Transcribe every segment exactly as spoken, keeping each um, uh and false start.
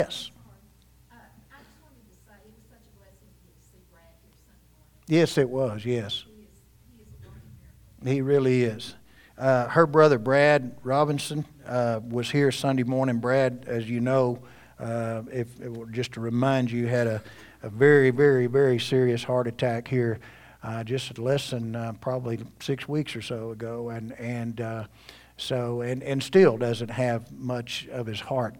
Yes. Uh, I just wanted to say it was such a blessing to get to see Brad here Sunday morning. Yes, it was. Yes. He is, he is a walking miracle. He really is. Uh, her brother, Brad Robinson, uh, was here Sunday morning. Brad, as you know, uh, if, if just to remind you, had a, a very, very, very serious heart attack here uh, just less than uh, probably six weeks or so ago, and and uh, so and, and still doesn't have much of his heart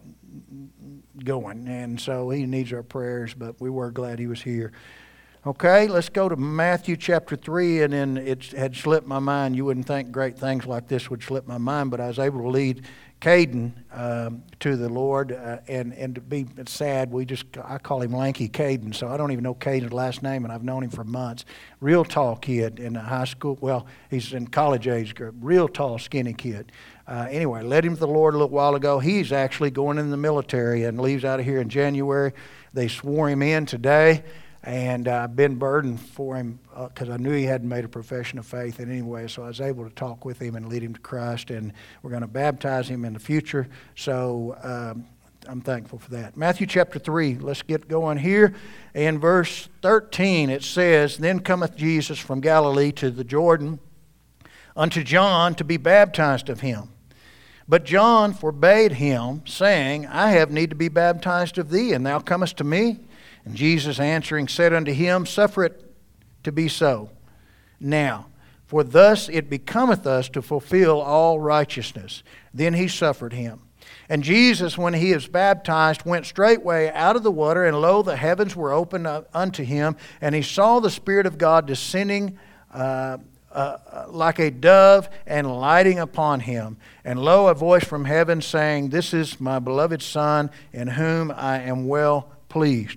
going, and so he needs our prayers. But we were glad he was here. Okay, let's go to Matthew chapter three, and then it had slipped my mind. You wouldn't think great things like this would slip my mind, but I was able to lead Caden um, to the Lord, uh, and, and to be sad, we just, I call him Lanky Caden, so I don't even know Caden's last name, and I've known him for months. Real tall kid in high school, well, he's in college age group, real tall, skinny kid. Uh, anyway, led him to the Lord a little while ago. He's actually going in the military and leaves out of here in January. They swore him in today. And I've uh, been burdened for him because uh, I knew he hadn't made a profession of faith in any way. So I was able to talk with him and lead him to Christ. And we're going to baptize him in the future. So um, I'm thankful for that. Matthew chapter three, let's get going here. In verse thirteen, it says, Then cometh Jesus from Galilee to the Jordan unto John to be baptized of him. But John forbade him, saying, I have need to be baptized of thee, and thou comest to me? And Jesus answering said unto him, Suffer it to be so now, for thus it becometh us to fulfill all righteousness. Then he suffered him. And Jesus, when he was baptized, went straightway out of the water, and lo, the heavens were opened unto him, and he saw the Spirit of God descending uh, uh, like a dove and lighting upon him. And lo, a voice from heaven saying, This is my beloved Son, in whom I am well pleased.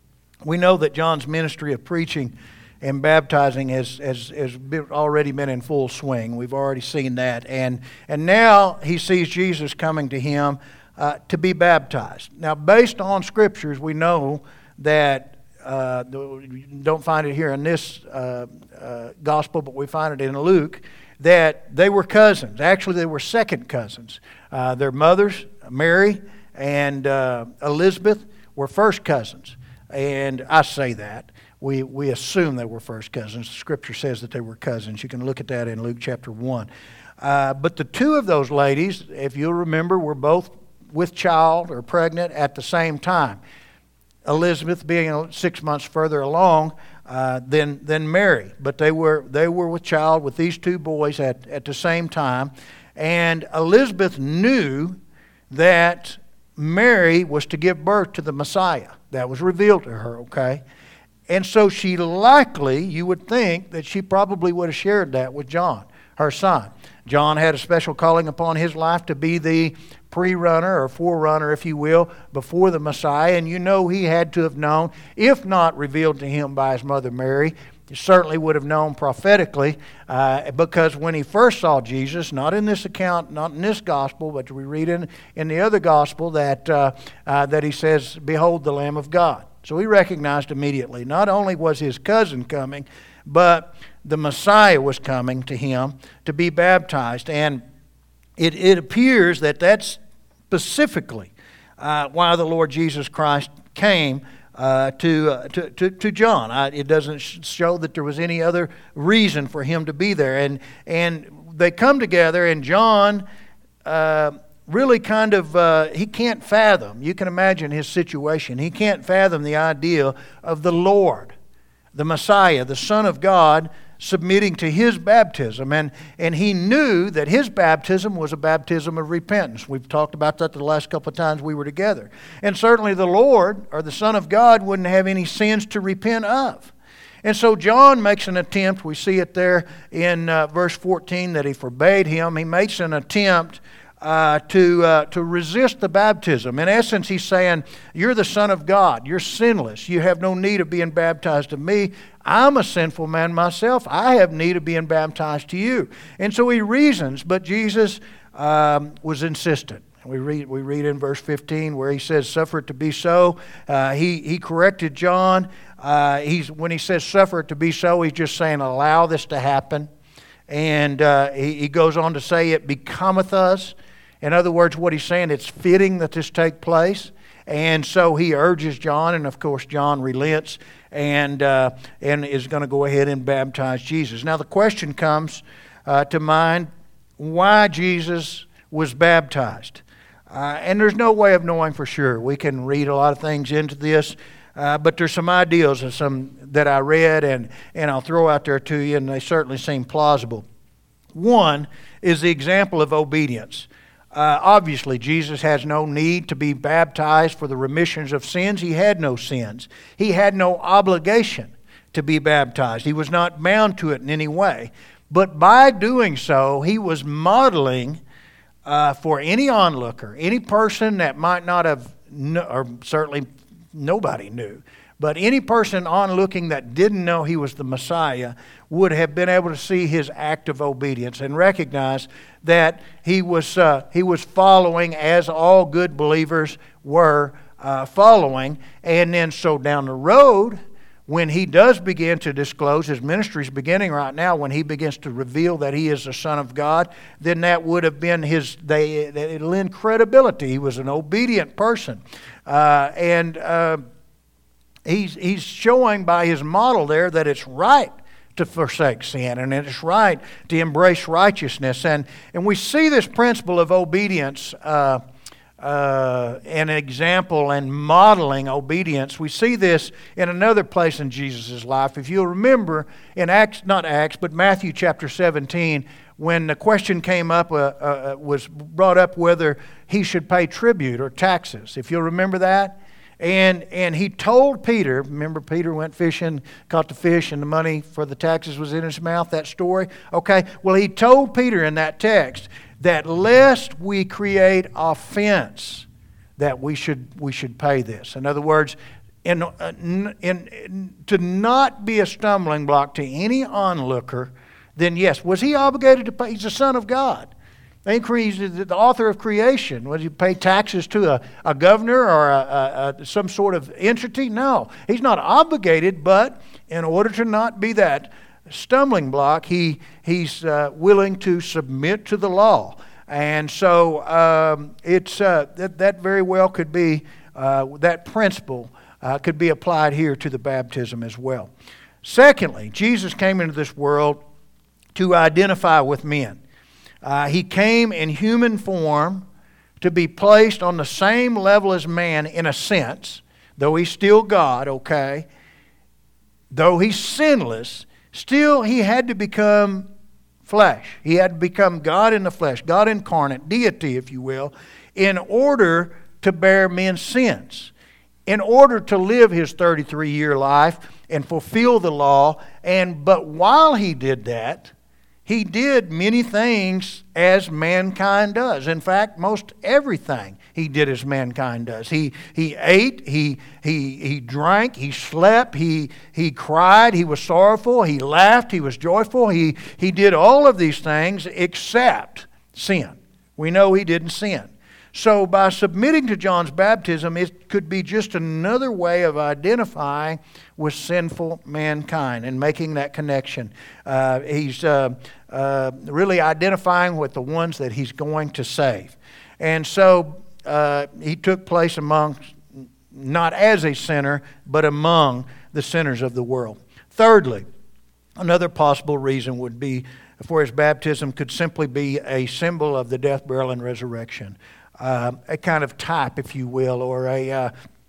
We know that John's ministry of preaching and baptizing has, has, has been, already been in full swing. We've already seen that. And, and now he sees Jesus coming to him uh, to be baptized. Now, based on Scriptures, we know that, uh, don't find it here in this uh, uh, gospel, but we find it in Luke, that they were cousins. Actually, they were second cousins. Uh, their mothers, Mary and uh, Elizabeth, were first cousins. And I say that. We we assume they were first cousins. The Scripture says that they were cousins. You can look at that in Luke chapter one. Uh, but the two of those ladies, if you'll remember, were both with child or pregnant at the same time. Elizabeth being six months further along uh, than than Mary. But they were they were with child with these two boys at, at the same time. And Elizabeth knew that Mary was to give birth to the Messiah. That was revealed to her, okay? And so she likely, you would think, that she probably would have shared that with John, her son. John had a special calling upon his life to be the pre-runner or forerunner, if you will, before the Messiah. And you know he had to have known, if not revealed to him by his mother Mary, he certainly would have known prophetically, uh, because when he first saw Jesus, not in this account, not in this gospel, but we read in, in the other gospel that, uh, uh, that he says, Behold the Lamb of God. So he recognized immediately, not only was his cousin coming, but the Messiah was coming to him to be baptized. And it, it appears that that's specifically uh, why the Lord Jesus Christ came Uh, to, uh, to to to John. I, it doesn't show that there was any other reason for him to be there. And and they come together, and John uh, really kind of uh, he can't fathom. You can imagine his situation. He can't fathom the idea of the Lord, the Messiah, the Son of God, submitting to his baptism. And, and he knew that his baptism was a baptism of repentance. We've talked about that the last couple of times we were together. And certainly the Lord, or the Son of God, wouldn't have any sins to repent of. And so John makes an attempt. We see it there in uh, verse fourteen that he forbade him. He makes an attempt Uh, to uh, to resist the baptism. In essence, he's saying, you're the Son of God. You're sinless. You have no need of being baptized of me. I'm a sinful man myself. I have need of being baptized to you. And so he reasons, but Jesus um, was insistent. We read we read in verse fifteen where he says, suffer it to be so. Uh, he, he corrected John. Uh, he's when he says suffer it to be so, he's just saying allow this to happen. And uh, he, he goes on to say it becometh us. In other words, what he's saying, it's fitting that this take place. And so he urges John, and of course John relents and uh, and is going to go ahead and baptize Jesus. Now the question comes uh, to mind, why Jesus was baptized. Uh, and there's no way of knowing for sure. We can read a lot of things into this, uh, but there's some ideas of some that I read, and, and I'll throw out there to you, and they certainly seem plausible. One is the example of obedience. Uh, obviously, Jesus has no need to be baptized for the remissions of sins. He had no sins. He had no obligation to be baptized. He was not bound to it in any way. But by doing so, he was modeling uh, for any onlooker, any person that might not have, kn- or certainly nobody knew, but any person onlooking that didn't know he was the Messiah would have been able to see his act of obedience and recognize that he was uh, he was following, as all good believers were uh, following. And then so down the road, when he does begin to disclose, his ministry is beginning right now, when he begins to reveal that he is the Son of God, then that would have been his, they, it'll lend credibility. He was an obedient person. Uh, and uh, he's, he's showing by his model there that it's right to forsake sin, and it's right to embrace righteousness. And, and we see this principle of obedience uh, Uh, an example and modeling obedience. We see this in another place in Jesus' life. If you'll remember in Acts, not Acts, but Matthew chapter seventeen, when the question came up, uh, uh, was brought up whether he should pay tribute or taxes. If you'll remember that. And and he told Peter, remember Peter went fishing, caught the fish, and the money for the taxes was in his mouth, that story? Okay, well he told Peter in that text that lest we create offense, that we should we should pay this. In other words, in, in, in, to not be a stumbling block to any onlooker, then yes, was he obligated to pay? He's the Son of God. He's the author of creation. Would you pay taxes to a, a governor or a, a, a, some sort of entity? No, he's not obligated, but in order to not be that stumbling block, he he's uh, willing to submit to the law. And so um, it's uh, that, that very well could be, uh, that principle uh, could be applied here to the baptism as well. Secondly, Jesus came into this world to identify with men. Uh, he came in human form to be placed on the same level as man in a sense, though he's still God, okay? Though he's sinless, still he had to become flesh. He had to become God in the flesh, God incarnate, deity, if you will, in order to bear men's sins, in order to live his thirty-three-year life and fulfill the law. And but while he did that, he did many things as mankind does. In fact, most everything he did as mankind does. He he ate, he he he drank, he slept, he he cried, he was sorrowful, he laughed, he was joyful. He he did all of these things except sin. We know he didn't sin. So by submitting to John's baptism, it could be just another way of identifying with sinful mankind and making that connection. Uh, he's uh, uh, really identifying with the ones that he's going to save. And so uh, he took place among, not as a sinner, but among the sinners of the world. Thirdly, another possible reason would be for his baptism could simply be a symbol of the death, burial, and resurrection. Uh, a kind of type, if you will, or a uh,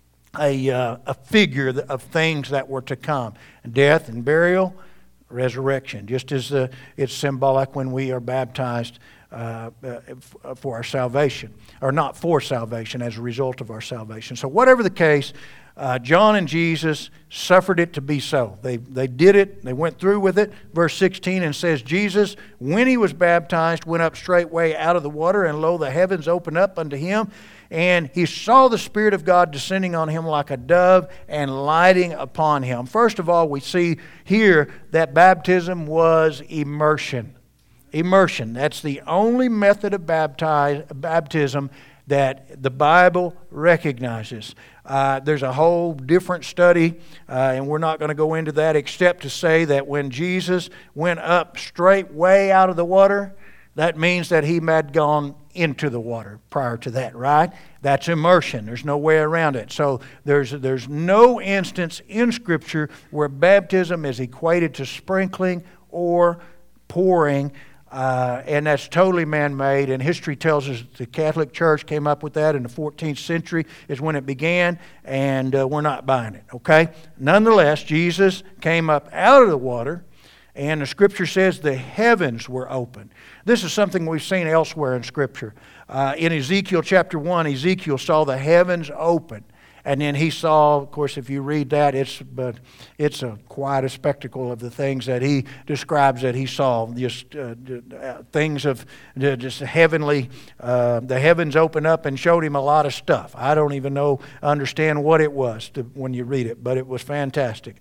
a, uh, a figure of things that were to come. Death and burial, resurrection. Just as uh, it's symbolic when we are baptized uh, uh, for our salvation, or not for salvation, as a result of our salvation. So whatever the case, uh, John and Jesus suffered it to be so. They they did it. They went through with it. Verse sixteen and says, Jesus, when he was baptized, went up straightway out of the water, and lo, the heavens opened up unto him, and he saw the Spirit of God descending on him like a dove and lighting upon him. First of all, we see here that baptism was immersion. Immersion. That's the only method of baptize, baptism that the Bible recognizes. Uh, there's a whole different study, uh, and we're not going to go into that except to say that when Jesus went up straight way out of the water, That means that he had gone into the water prior to that, right? That's immersion. There's no way around it. So there's, there's no instance in Scripture where baptism is equated to sprinkling or pouring, uh, and that's totally man-made. And history tells us the Catholic Church came up with that in the fourteenth century is when it began, and uh, we're not buying it, okay? Nonetheless, Jesus came up out of the water, and the Scripture says the heavens were open. This is something we've seen elsewhere in Scripture. Uh, in Ezekiel chapter one, Ezekiel saw the heavens open. And then he saw, of course, if you read that, it's but it's a quite a spectacle of the things that he describes that he saw. Just uh, things of just heavenly, uh, the heavens opened up and showed him a lot of stuff. I don't even know, understand what it was to, when you read it, but it was fantastic.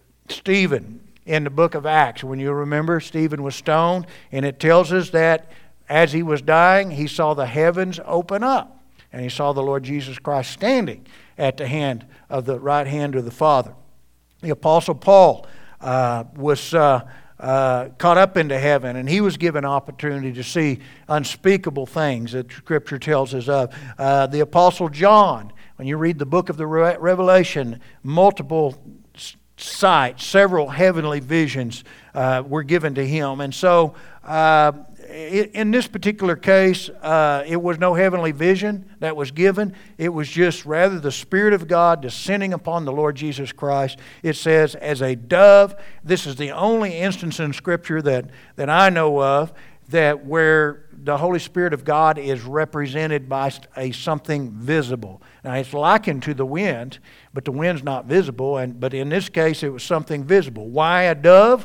Stephen, in the book of Acts, when you remember, Stephen was stoned, and it tells us that as he was dying, he saw the heavens open up, and he saw the Lord Jesus Christ standing at the hand of the right hand of the Father. The Apostle Paul uh, was uh, uh, caught up into heaven, and he was given opportunity to see unspeakable things that Scripture tells us of. Uh, the Apostle John, when you read the book of the Re- Revelation, multiple sights, several heavenly visions uh, were given to him. And so uh, in this particular case, uh, it was no heavenly vision that was given. It was just rather the Spirit of God descending upon the Lord Jesus Christ. It says, as a dove. This is the only instance in Scripture that, that I know of that where the Holy Spirit of God is represented by a something visible. Now, it's likened to the wind, but the wind's not visible. And but in this case, it was something visible. Why a dove?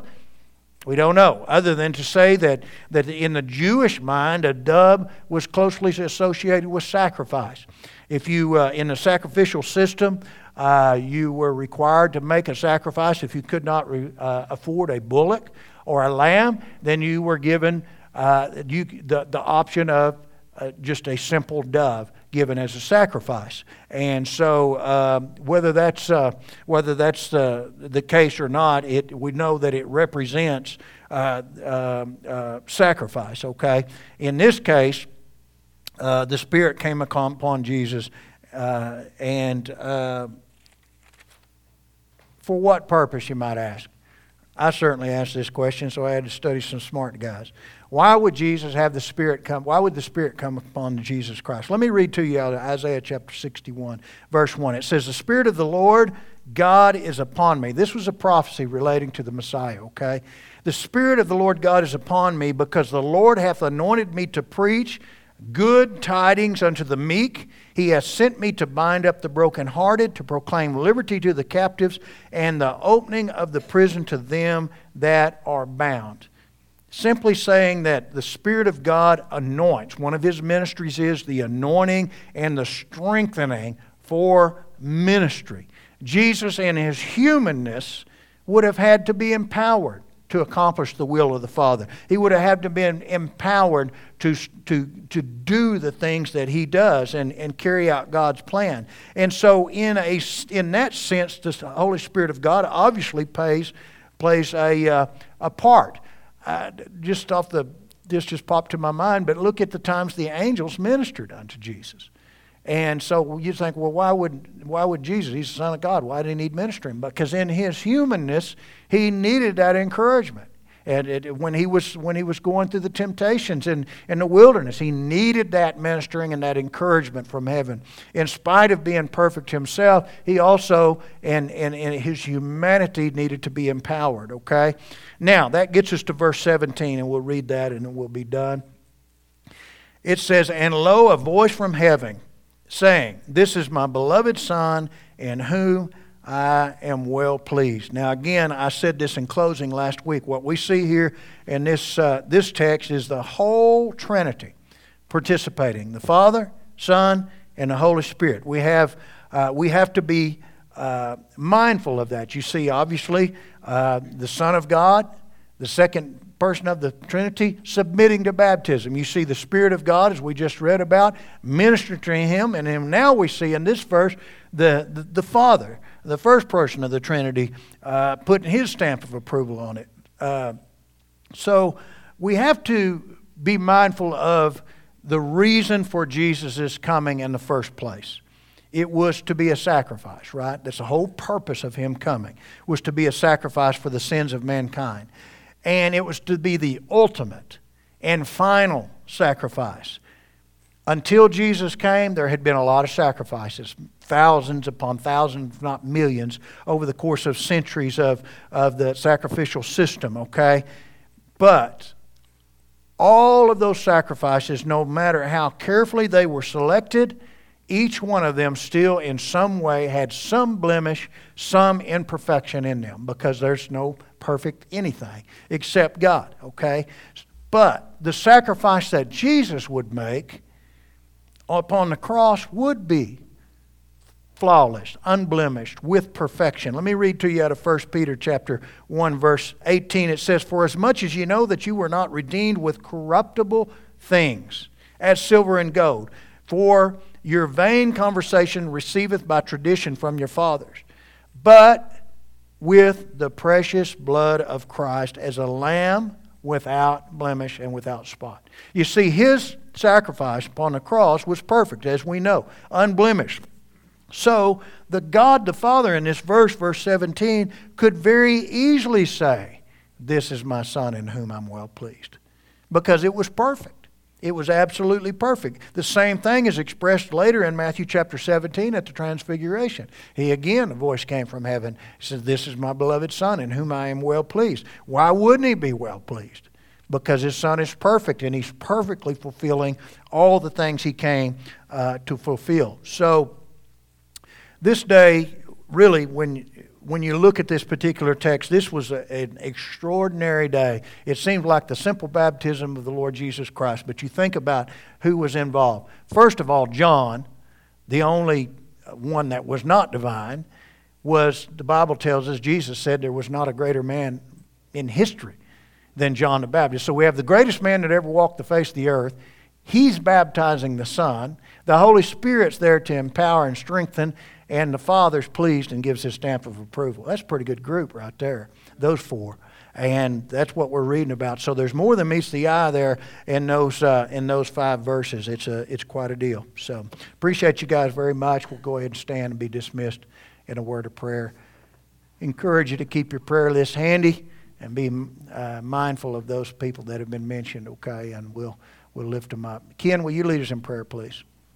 We don't know, other than to say that, that in the Jewish mind, a dove was closely associated with sacrifice. If you, uh, in the sacrificial system, uh, you were required to make a sacrifice. If you could not re, uh, afford a bullock or a lamb, then you were given uh, you, the, the option of uh, just a simple dove given as a sacrifice. And so uh, whether that's uh, whether that's uh, the case or not, it we know that it represents uh, uh, uh, sacrifice, okay? In this case, uh, the Spirit came upon Jesus, uh, and uh, for what purpose, you might ask? I certainly asked this question, so I had to study some smart guys. Why would Jesus have the Spirit come? Why would the Spirit come upon Jesus Christ? Let me read to you out of Isaiah chapter sixty-one, verse one. It says, the Spirit of the Lord God is upon me. This was a prophecy relating to the Messiah, okay? The Spirit of the Lord God is upon me because the Lord hath anointed me to preach good tidings unto the meek. He has sent me to bind up the brokenhearted, to proclaim liberty to the captives, and the opening of the prison to them that are bound. Simply saying that the Spirit of God anoints. One of His ministries is the anointing and the strengthening for ministry. Jesus in His humanness would have had to be empowered to accomplish the will of the Father. He would have had to be empowered to, to, to do the things that He does and, and carry out God's plan. And so in a in that sense, the Holy Spirit of God obviously plays, plays a, uh, a part. Uh, just off the, this just popped to my mind, but look at the times the angels ministered unto Jesus. And so you think, well, why would why would Jesus? He's the Son of God. Why did He need ministering? Because in His humanness, He needed that encouragement. And it, when he was when he was going through the temptations in, in the wilderness, He needed that ministering and that encouragement from heaven. In spite of being perfect Himself, He also, in, in, in His humanity, needed to be empowered. Okay? Now, that gets us to verse seventeen, and we'll read that and then we'll be done. It says, and lo, a voice from heaven, saying, this is my beloved Son, in whom I am well pleased. Now again, I said this in closing last week. What we see here in this uh, this text is the whole Trinity participating: the Father, Son, and the Holy Spirit. We have uh, we have to be uh, mindful of that. You see, obviously, uh, the Son of God, the second person of the Trinity, submitting to baptism. You see the Spirit of God, as we just read about, ministering to Him, and then now we see in this verse the the, the Father, the first person of the Trinity, uh, putting His stamp of approval on it. Uh, so we have to be mindful of the reason for Jesus' coming in the first place. It was to be a sacrifice, right? That's the whole purpose of Him coming, was to be a sacrifice for the sins of mankind. And it was to be the ultimate and final sacrifice. Until Jesus came, there had been a lot of sacrifices, thousands upon thousands, if not millions, over the course of centuries of, of the sacrificial system, okay? But all of those sacrifices, no matter how carefully they were selected, each one of them still in some way had some blemish, some imperfection in them, because there's no perfect anything except God, okay? But the sacrifice that Jesus would make upon the cross would be flawless, unblemished, with perfection. Let me read to you out of First Peter chapter one, verse eighteen. It says, "For as much as you know that you were not redeemed with corruptible things, as silver and gold, for your vain conversation receiveth by tradition from your fathers, but with the precious blood of Christ as a lamb without blemish and without spot." You see, His sacrifice upon the cross was perfect, as we know, unblemished. So the God the Father in this verse, verse seventeen, could very easily say, "This is my Son in whom I'm well pleased," because it was perfect. It was absolutely perfect. The same thing is expressed later in Matthew chapter seventeen at the Transfiguration. He again, a voice came from heaven. He says, "This is my beloved Son in whom I am well pleased." Why wouldn't He be well pleased? Because His Son is perfect, and He's perfectly fulfilling all the things He came uh, to fulfill. So this day, really, when when you look at this particular text, this was a, an extraordinary day. It seemed like the simple baptism of the Lord Jesus Christ, but you think about who was involved. First of all, John, the only one that was not divine, was, the Bible tells us, Jesus said there was not a greater man in history than John the Baptist. So we have the greatest man that ever walked the face of the earth. He's baptizing the Son. The Holy Spirit's there to empower and strengthen, and the Father's pleased and gives His stamp of approval. That's a pretty good group right there, those four. And that's what we're reading about. So there's more than meets the eye there in those uh, in those five verses. It's a it's quite a deal. So appreciate you guys very much. We'll go ahead and stand and be dismissed in a word of prayer. Encourage you to keep your prayer list handy and be uh, mindful of those people that have been mentioned, okay? And we'll we'll lift them up. Ken, will you lead us in prayer, please?